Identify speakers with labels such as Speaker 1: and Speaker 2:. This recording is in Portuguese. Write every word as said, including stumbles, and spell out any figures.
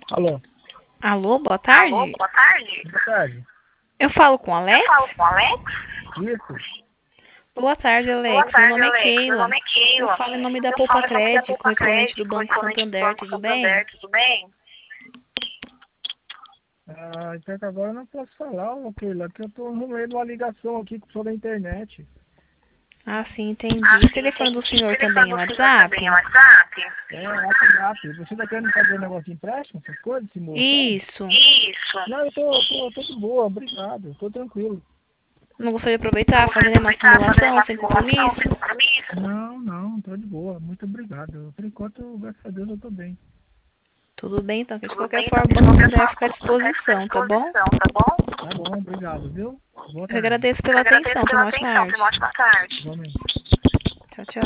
Speaker 1: Alô?
Speaker 2: Alô, boa tarde.
Speaker 3: Alô, boa tarde.
Speaker 1: Boa tarde.
Speaker 2: Eu falo com o Alex?
Speaker 3: Eu falo com o Alex?
Speaker 1: Isso.
Speaker 2: Boa tarde, Alex.
Speaker 3: Boa tarde,
Speaker 2: Meu nome é
Speaker 3: Alex. Meu
Speaker 2: Keila.
Speaker 3: nome é Keila.
Speaker 2: Eu falo em nome da
Speaker 3: Eu
Speaker 2: Poupa
Speaker 3: falo em nome da
Speaker 2: Crédito,
Speaker 3: Poupa
Speaker 2: correspondente do
Speaker 3: Crédito,
Speaker 2: Banco
Speaker 3: correspondente do
Speaker 2: Santander,
Speaker 3: Banco
Speaker 2: tudo bem?
Speaker 3: Santander, tudo bem?
Speaker 1: Ah, então que agora eu não posso falar, ô Keila, que eu tô no meio de uma ligação aqui com o senhor da internet.
Speaker 2: Ah, sim, entendi.
Speaker 3: Ah,
Speaker 2: O
Speaker 3: sim,
Speaker 2: telefone do
Speaker 3: entendi.
Speaker 2: senhor
Speaker 3: O
Speaker 2: também
Speaker 3: telefone
Speaker 2: é o
Speaker 3: do senhor também é o
Speaker 2: WhatsApp?
Speaker 3: WhatsApp?
Speaker 1: É, WhatsApp. Você tá querendo fazer um negócio de empréstimo, essas coisas, simulação?
Speaker 2: Isso.
Speaker 3: Isso.
Speaker 1: Não, eu tô, tô, tô de boa, obrigado, tô tranquilo.
Speaker 2: Não gostaria de
Speaker 3: Não
Speaker 2: aproveitar,
Speaker 3: gostaria
Speaker 2: fazer
Speaker 3: de
Speaker 2: uma
Speaker 3: aproveitar, fazer
Speaker 2: simulação
Speaker 3: uma
Speaker 2: sem
Speaker 3: simulação
Speaker 2: compromisso?
Speaker 3: sem compromisso?
Speaker 1: Não, não, tô de boa, muito obrigado. Por enquanto, graças a Deus, eu tô bem.
Speaker 2: Tudo bem, então, que de
Speaker 3: Tudo
Speaker 2: qualquer
Speaker 3: bem, então,
Speaker 2: forma o
Speaker 3: de
Speaker 2: Banco
Speaker 3: qualquer
Speaker 2: Santander
Speaker 3: forma,
Speaker 2: fica à
Speaker 3: o Banco Santander fica à
Speaker 2: disposição, tá bom?
Speaker 3: disposição, tá bom?
Speaker 1: Tá bom, obrigado, viu? Boa
Speaker 2: Eu
Speaker 1: tarde.
Speaker 2: agradeço
Speaker 3: Eu
Speaker 2: pela
Speaker 3: agradeço
Speaker 2: atenção. Tenha
Speaker 3: pela
Speaker 2: uma ótima
Speaker 3: atenção.
Speaker 2: tarde.
Speaker 3: Tenha uma ótima tarde.
Speaker 1: Igualmente.